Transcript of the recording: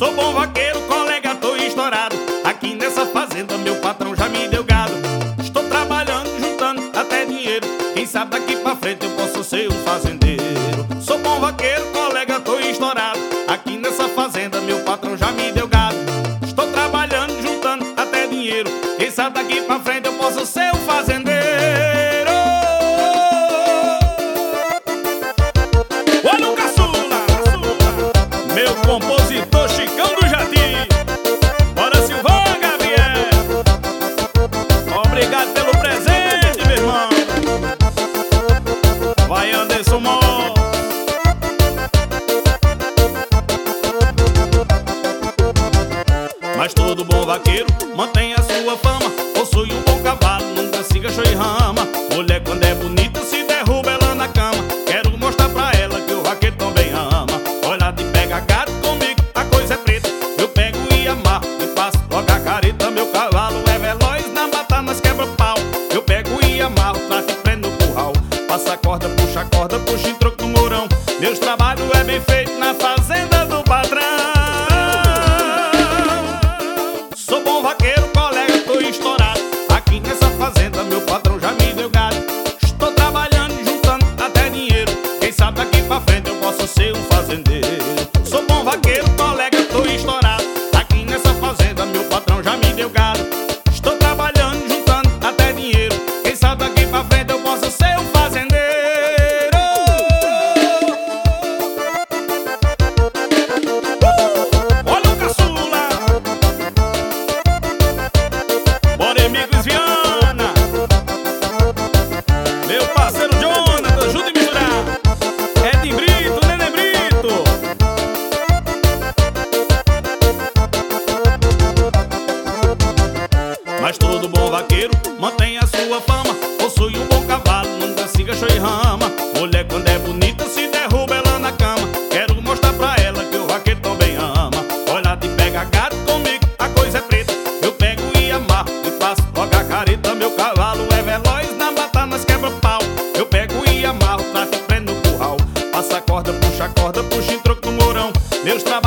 Sou bom vaqueiro, colega, tô estourado. Aqui nessa fazenda meu patrão já me deu gado. Estou trabalhando, juntando até dinheiro. Quem sabe daqui pra frente eu posso ser um fazendeiro. Sou bom vaqueiro, colega, tô estourado. Aqui nessa fazenda meu patrão já me deu gado. Estou trabalhando, juntando até dinheiro. Quem sabe daqui pra frente eu posso ser um fazendeiro. Olha o caçula, meu compositor Chicão do Jardim. Bora Silvão, Gabriel. Obrigado pelo presente, meu irmão. Vai Anderson Mó. Mas todo bom vaqueiro mantém a sua fama. Possui um bom cavalo, nunca se gastou em rama. Mulher quando é bonita se derruba ela na cama. Quero mostrar pra ela que o vaqueiro também ama. Olha de pega gato comigo, a coisa é preta. Eu pego e amarro e passo logo a careta. Meu cavalo é veloz, na mata nós quebra pau. Eu pego e amarro, trato e prendo no curral. Passa a corda, puxa em troco no mourão. Meus trabalhos é bem feito na fazenda do patrão. Sou bom vaqueiro, colega, tô estourado. Aqui nessa fazenda meu patrão já me deu gado. Estou trabalhando, juntando até dinheiro. Quem sabe daqui pra frente eu posso ser um fazendeiro. Sou bom vaqueiro, colega, tô estourado. Aqui nessa fazenda meu patrão já me deu gado. Estou trabalhando, juntando até dinheiro. Quem sabe daqui pra frente eu posso ser um fazendeiro. Olha o caçula. Bora, Emílio Viana. Meu parceiro Jonathan, ajuda a misturar. Ed Brito, Nenê Brito. Mas todo bom vaqueiro mantém a sua fama. Possui um bom cavalo, nunca se gastou em rama. Mulher quando é bonita se derruba ela na cama. Quero mostrar pra ela que o vaqueiro também ama. Olha de pega gato comigo, a coisa é preta. Eu pego e amarro e passo logo a careta. Meu cavalo é veloz, na mata nós quebra pau. Eu pego e amarro, trato e prendo no curral. Passa a corda, puxa em troco no mourão. Meus trabalhos